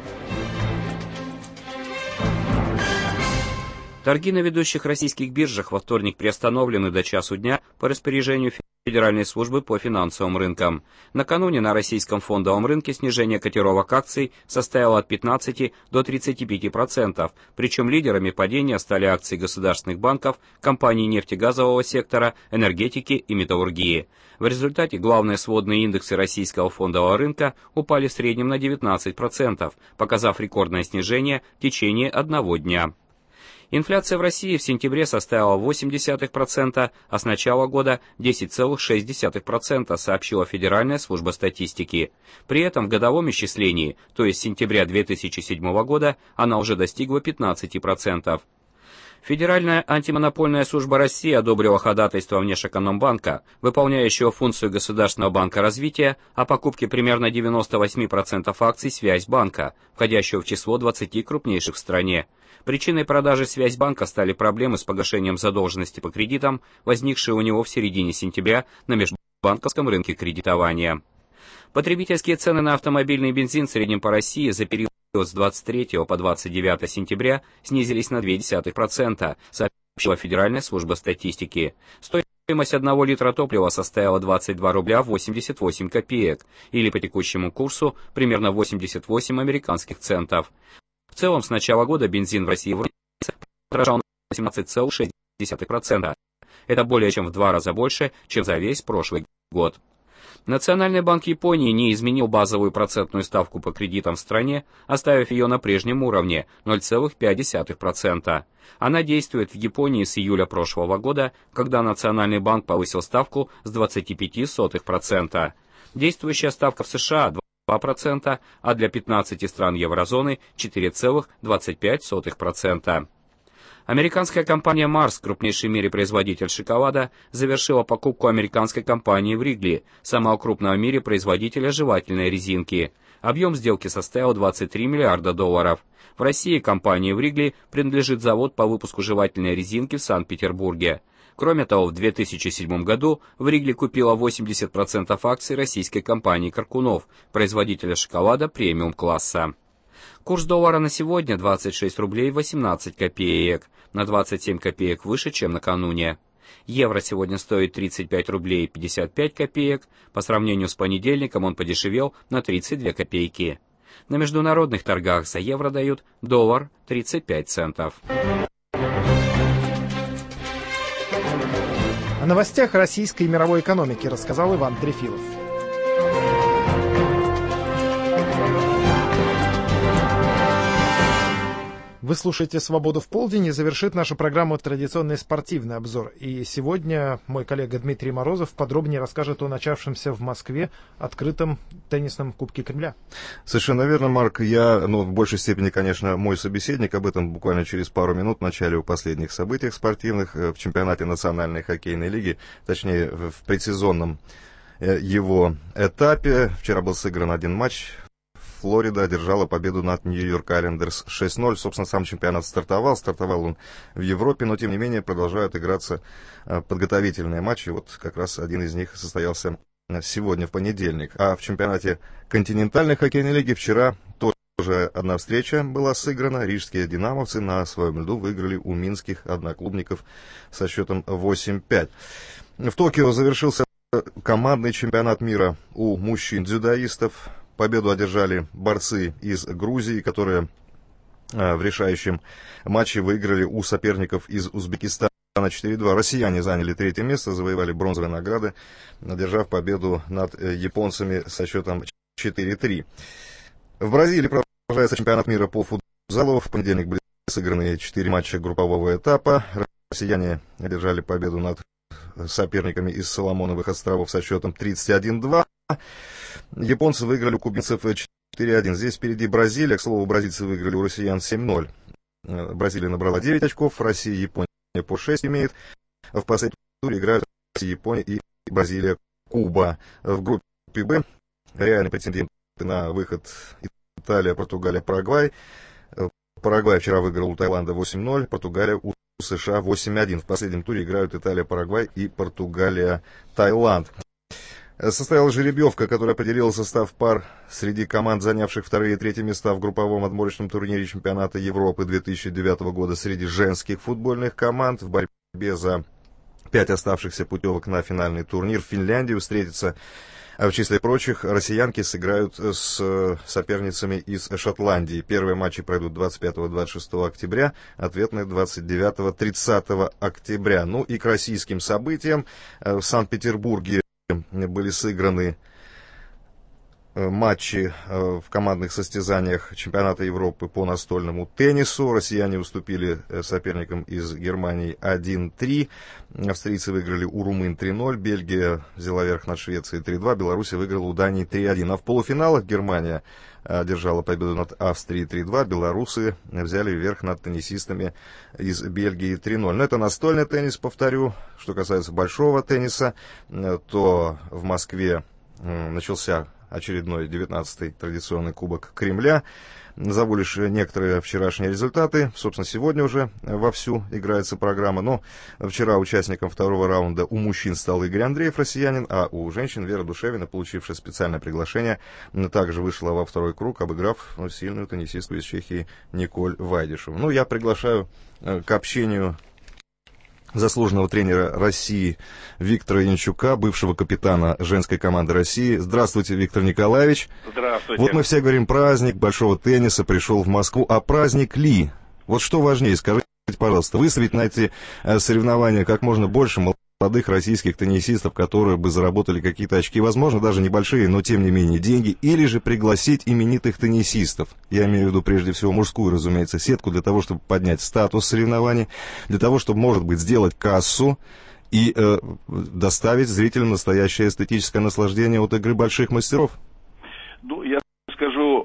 Торги на ведущих российских биржах во вторник приостановлены до часу дня по распоряжению Федеральной службы по финансовым рынкам. Накануне на российском фондовом рынке снижение котировок акций составило от пятнадцати до тридцати пяти процентов, причем лидерами падения стали акции государственных банков, компаний нефтегазового сектора, энергетики и металлургии. В результате главные сводные индексы российского фондового рынка упали в среднем на девятнадцать процентов, показав рекордное снижение в течение одного дня. Инфляция в России в сентябре составила восемь десятых процента, а с начала года десять целых шесть десятых процента, сообщила Федеральная служба статистики. При этом в годовом исчислении, то есть с сентября две тысячи седьмого года, она уже достигла пятнадцати процентов. Федеральная антимонопольная служба России одобрила ходатайство Внешэкономбанка, выполняющего функцию Государственного банка развития, о покупке примерно девяноста восьми процентов акций Связьбанка, входящего в число двадцати крупнейших в стране. Причиной продажи Связьбанка стали проблемы с погашением задолженности по кредитам, возникшие у него в середине сентября на межбанковском рынке кредитования. Потребительские цены на автомобильный бензин в среднем по России за период с двадцать третьего по двадцать девятое сентября снизились на ноль целых две десятых процента, сообщила Федеральная служба статистики. Стоимость одного литра топлива составила двадцать два рубля восемьдесят восемь копеек, или по текущему курсу примерно восемьдесят восемь американских центов. В целом, с начала года бензин в России подорожал на восемнадцать целых шесть десятых процента. Это более чем в два раза больше, чем за весь прошлый год. Национальный банк Японии не изменил базовую процентную ставку по кредитам в стране, оставив ее на прежнем уровне ноль целых пять десятых процента. Она действует в Японии с июля прошлого года, когда Национальный банк повысил ставку с двадцати пяти сотых процента. Действующая ставка в США два процента, а для пятнадцати стран еврозоны четыре целых двадцать пять сотых процента. Американская компания Mars, крупнейший в мире производитель шоколада, завершила покупку американской компании Wrigley, самого крупного в мире производителя жевательной резинки. Объем сделки составил двадцать три миллиарда долларов. В России компании Wrigley принадлежит завод по выпуску жевательной резинки в Санкт-Петербурге. Кроме того, в две тысячи седьмом году Wrigley купила восемьдесят процентов акций российской компании Коркунов, производителя шоколада премиум-класса. Курс доллара на сегодня двадцать шесть рублей восемнадцать копеек, на двадцать семь копеек выше, чем накануне. Евро сегодня стоит тридцать пять рублей пятьдесят пять копеек, по сравнению с понедельником он подешевел на тридцать две копейки. На международных торгах за евро дают доллар тридцать пять центов. О новостях российской и мировой экономики рассказал Иван Трефилов. Вы слушаете «Свободу в полдень» и завершит нашу программу традиционный спортивный обзор. И сегодня мой коллега Дмитрий Морозов подробнее расскажет о начавшемся в Москве открытом теннисном Кубке Кремля. Совершенно верно, Марк. Я, ну, в большей степени, конечно, мой собеседник. Об этом буквально через пару минут в начале о последних событиях спортивных в чемпионате Национальной хоккейной лиги, точнее, в предсезонном его этапе. Вчера был сыгран один матч. Флорида одержала победу над Нью-Йорк Айлендерс шесть ноль. Собственно, сам чемпионат стартовал. Стартовал он в Европе, но, тем не менее, продолжают играться подготовительные матчи. Вот как раз один из них состоялся сегодня, в понедельник. А в чемпионате континентальной хоккейной лиги вчера тоже одна встреча была сыграна. Рижские динамовцы на своем льду выиграли у минских одноклубников со счетом восемь пять. В Токио завершился командный чемпионат мира у мужчин-дзюдоистов. Победу одержали борцы из Грузии, которые в решающем матче выиграли у соперников из Узбекистана четыре два. Россияне заняли третье место, завоевали бронзовые награды, одержав победу над японцами со счетом четыре три. В Бразилии продолжается чемпионат мира по футболу залов. В понедельник были сыграны четыре матча группового этапа. Россияне одержали победу над соперниками из Соломоновых островов со счетом тридцать один два. Японцы выиграли у кубинцев четыре один. Здесь впереди Бразилия. К слову, бразильцы выиграли у россиян семь ноль. Бразилия набрала девять очков, Россия и Япония по шесть имеет. В последнем туре играют Россия, Япония и Бразилия, Куба. В группе Б реальные претенденты на выход Италия, Португалия, Парагвай. Парагвай вчера выиграл у Таиланда восемь ноль, Португалия у США восемь один. В последнем туре играют Италия, Парагвай и Португалия, Таиланд. Состоялась жеребьевка, которая поделила состав пар среди команд, занявших вторые и третьи места в групповом отборочном турнире чемпионата Европы две тысячи девятого года среди женских футбольных команд. В борьбе за пять оставшихся путевок на финальный турнир в Финляндию встретятся, в числе прочих, россиянки сыграют с соперницами из Шотландии. Первые матчи пройдут двадцать пятого — двадцать шестого октября, ответные двадцать девятого — тридцатого октября. Ну и к российским событиям. В Санкт-Петербурге были сыграны матчи в командных состязаниях чемпионата Европы по настольному теннису. Россияне уступили соперникам из Германии один три. Австрийцы выиграли у румын три ноль. Бельгия взяла верх над Швецией три два. Белоруссия выиграла у Дании три один. А в полуфиналах Германия одержала победу над Австрией три два. Белорусы взяли верх над теннисистами из Бельгии три ноль. Но это настольный теннис, повторю. Что касается большого тенниса, то в Москве начался очередной девятнадцатый традиционный Кубок Кремля. Назову лишь некоторые вчерашние результаты. Собственно, сегодня уже вовсю играется программа. Но вчера участником второго раунда у мужчин стал Игорь Андреев, россиянин, а у женщин Вера Душевина, получившая специальное приглашение, также вышла во второй круг, обыграв сильную теннисистку из Чехии Николь Вайдишеву. Ну, я приглашаю к общению заслуженного тренера России Виктора Янчука, бывшего капитана женской команды России. Здравствуйте, Виктор Николаевич. Здравствуйте. Вот мы все говорим, праздник большого тенниса пришел в Москву, а праздник ли? Вот что важнее, скажите, пожалуйста, выставить на эти соревнования как можно больше молодых российских теннисистов, которые бы заработали какие-то очки, возможно, даже небольшие, но тем не менее деньги, или же пригласить именитых теннисистов, я имею в виду прежде всего мужскую, разумеется, сетку, для того, чтобы поднять статус соревнований, для того, чтобы, может быть, сделать кассу и э, доставить зрителям настоящее эстетическое наслаждение от игры больших мастеров? Ну, я скажу,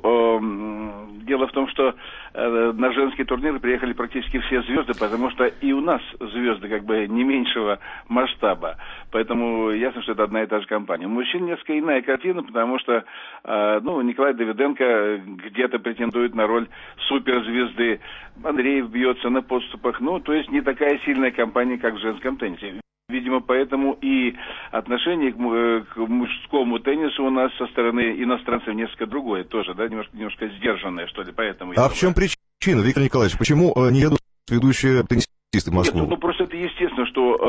э, дело в том, что э, на женские турниры приехали практически все звезды, потому что и у нас звезды как бы не меньшего масштаба. Поэтому ясно, что это одна и та же компания. У мужчин несколько иная картина, потому что э, ну, Николай Давиденко где-то претендует на роль суперзвезды, Андреев бьется на подступах, ну, то есть не такая сильная компания, как в женском теннисе. Видимо, поэтому и отношение к, к мужскому теннису у нас со стороны иностранцев несколько другое тоже, да, немножко, немножко сдержанное, что ли, поэтому... А в чем причина, Виктор Николаевич, почему не едут ведущие теннисисты в Москву? Нет, ну просто это естественно,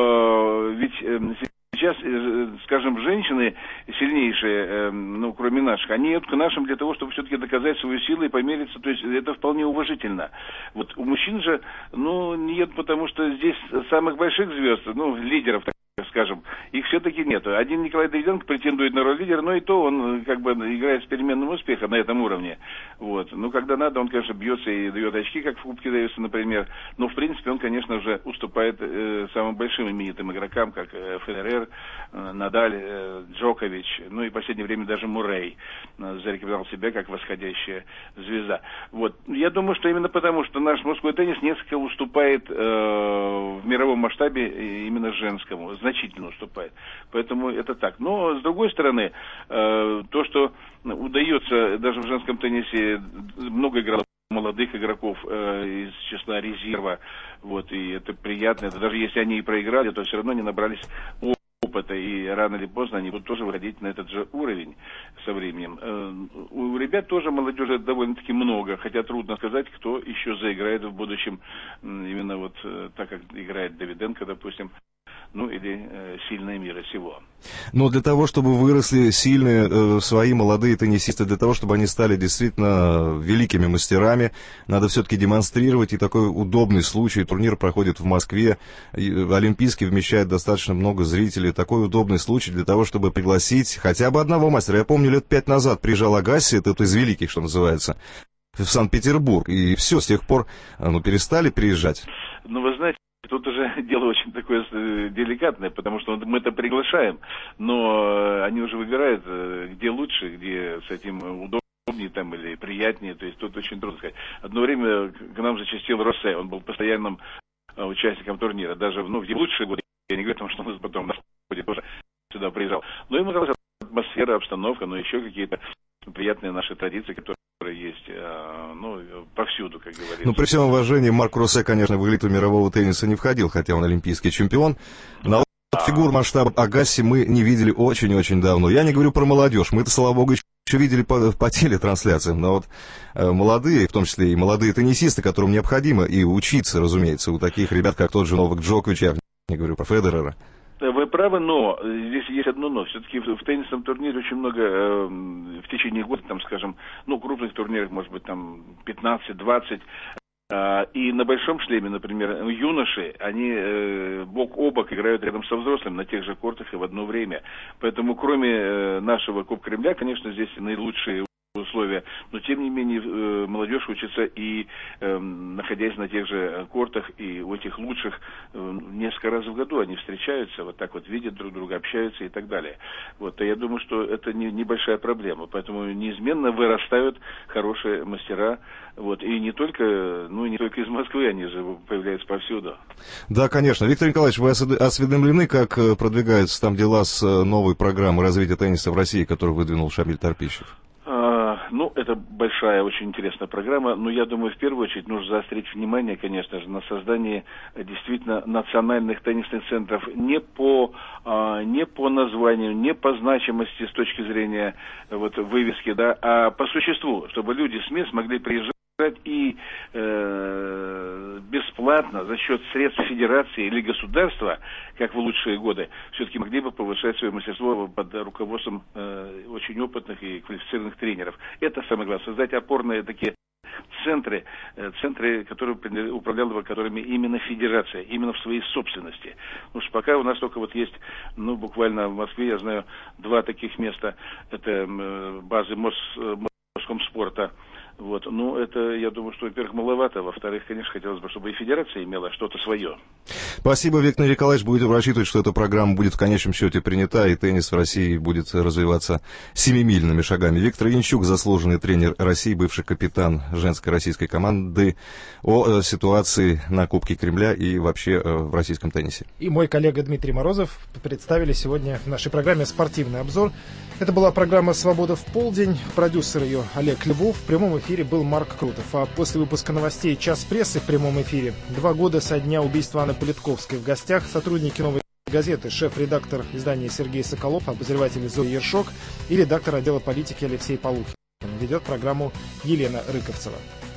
что э, ведь э, сейчас, э, скажем, женщины сильнейшие, э, ну, кроме наших, они едут к нашим для того, чтобы все-таки доказать свою силу и помериться, то есть это вполне уважительно. Вот у мужчин же, ну, не едут, потому что здесь самых больших звезд, ну, лидеров, так скажем, их все-таки нет. Один Николай Давиденко претендует на роль лидера, но и то он как бы играет с переменным успехом на этом уровне. Вот. Ну, когда надо, он, конечно, бьется и дает очки, как в Кубке Дэвиса, например. Но, в принципе, он, конечно, уже уступает э, самым большим именитым игрокам, как э, Федерер, э, Надаль, э, Джокович, ну и в последнее время даже Муррей э, зарекомендовал себя как восходящая звезда. Вот. Я думаю, что именно потому, что наш мужской теннис несколько уступает э, в мировом масштабе именно женскому, значительно уступает. Поэтому это так. Но, с другой стороны, э, то, что удается даже в женском теннисе, много играло молодых игроков э, из числа резерва, вот, и это приятно. Это даже если они и проиграли, то все равно не набрались опыта, и рано или поздно они будут тоже выходить на этот же уровень со временем. Э, у ребят тоже молодежи довольно-таки много, хотя трудно сказать, кто еще заиграет в будущем, именно вот э, так, как играет Давиденко, допустим, ну или э, сильные мира сего. Но для того, чтобы выросли сильные э, свои молодые теннисисты, для того, чтобы они стали действительно великими мастерами, надо все-таки демонстрировать, и такой удобный случай. Турнир проходит в Москве, и Олимпийский вмещает достаточно много зрителей. Такой удобный случай для того, чтобы пригласить хотя бы одного мастера. Я помню, лет пять назад приезжал Агаси, это из великих, что называется. в Санкт-Петербург, и все, с тех пор ну, перестали приезжать. Ну, вы знаете, тут уже дело очень такое деликатное, потому что мы-то приглашаем, но они уже выбирают, где лучше, где с этим удобнее там, или приятнее, то есть тут очень трудно сказать. Одно время к нам зачастил Росе, он был постоянным участником турнира, даже ну, в лучшие годы, я не говорю, потому что он потом на ходе тоже сюда приезжал, но ему нравилась атмосфера, обстановка, но еще какие-то приятные наши традиции, которые есть, ну, повсюду, как говорится. Ну, при всем уважении, Марк Росе, конечно, в элиту мирового тенниса не входил, хотя он олимпийский чемпион. Но вот фигур масштаба Агаси мы не видели очень-очень давно. Я не говорю про молодежь, мы-то, слава богу, еще видели по, по телетрансляциям, но вот э, молодые, в том числе и молодые теннисисты, которым необходимо и учиться, разумеется, у таких ребят, как тот же Новак Джокович, я не говорю про Федерера. Вы правы, но здесь есть одно но. Все-таки в, в теннисном турнире очень много э, в течение года, там, скажем, ну, крупных турниров, может быть, там пятнадцать-двадцать. Э, и на большом шлеме, например, юноши, они э, бок о бок играют рядом со взрослыми на тех же кортах и в одно время. Поэтому, кроме э, нашего Кубка Кремля, конечно, здесь наилучшие условия, но тем не менее э, молодежь учится и э, находясь на тех же кортах и у этих лучших э, несколько раз в году они встречаются, вот так вот видят друг друга, общаются и так далее. Вот, и я думаю, что это не, небольшая проблема, поэтому неизменно вырастают хорошие мастера, вот, и не только, ну, и не только из Москвы, они же появляются повсюду. Да, конечно. Виктор Николаевич, вы осведомлены, как продвигаются там дела с новой программой развития тенниса в России, которую выдвинул Шамиль Торпищев? Ну, это большая, очень интересная программа, но я думаю, в первую очередь нужно заострить внимание, конечно же, на создании действительно национальных теннисных центров не по, а, не по названию, не по значимости с точки зрения вот, вывески, да, а по существу, чтобы люди с мест могли приезжать и э, бесплатно за счет средств федерации или государства, как в лучшие годы, все-таки могли бы повышать свое мастерство под руководством э, очень опытных и квалифицированных тренеров. Это самое главное, создать опорные такие центры, э, центры, которые управляла которыми именно федерация, именно в своей собственности. Потому что пока у нас только вот есть, ну, буквально в Москве, я знаю, два таких места, это э, базы Мос, Москомспорта. Вот, ну, это, я думаю, что, во-первых, маловато, во-вторых, конечно, хотелось бы, чтобы и федерация имела что-то свое. Спасибо, Виктор Николаевич. Будем рассчитывать, что эта программа будет в конечном счете принята, и теннис в России будет развиваться семимильными шагами. Виктор Янчук, заслуженный тренер России, бывший капитан женской российской команды, о ситуации на Кубке Кремля и вообще в российском теннисе. И мой коллега Дмитрий Морозов представили сегодня в нашей программе «Спортивный обзор». Это была программа «Свобода в полдень». Продюсер ее Олег Львов. В прямом эфире был Марк Крутов. А после выпуска новостей «Час прессы» в прямом эфире два года со дня убийства Анны Политковской. В гостях сотрудники «Новой газеты», шеф-редактор издания Сергей Соколов, обозреватель Зоя Ершок и редактор отдела политики Алексей Полухин. Ведет программу Елена Рыковцева.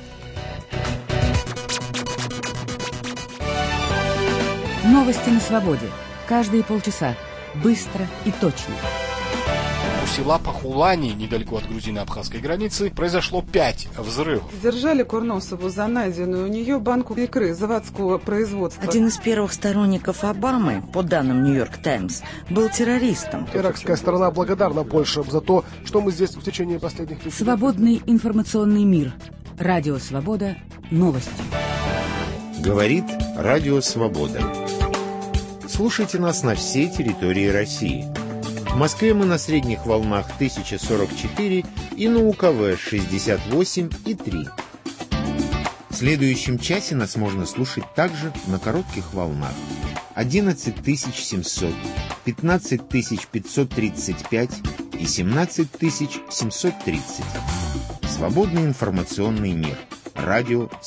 Новости на свободе. Каждые полчаса. Быстро и точно. У села Пахулани, недалеко от грузино-абхазской границы, произошло пять взрывов. Задержали Курносову за найденную у нее банку икры заводского производства. Один из первых сторонников Обамы, по данным «Нью-Йорк Таймс», был террористом. Иракская сторона благодарна Польше за то, что мы здесь в течение последних лет. Свободный информационный мир. Радио «Свобода». Новости. Говорит Радио Свобода. Слушайте нас на всей территории России. В Москве мы на средних волнах тысяча сорок четыре и на УКВ шестьдесят восемь и три. В следующем часе нас можно слушать также на коротких волнах одиннадцать тысяч семьсот, пятнадцать тысяч пятьсот тридцать пять и семнадцать тысяч семьсот тридцать. Свободный информационный мир. Радио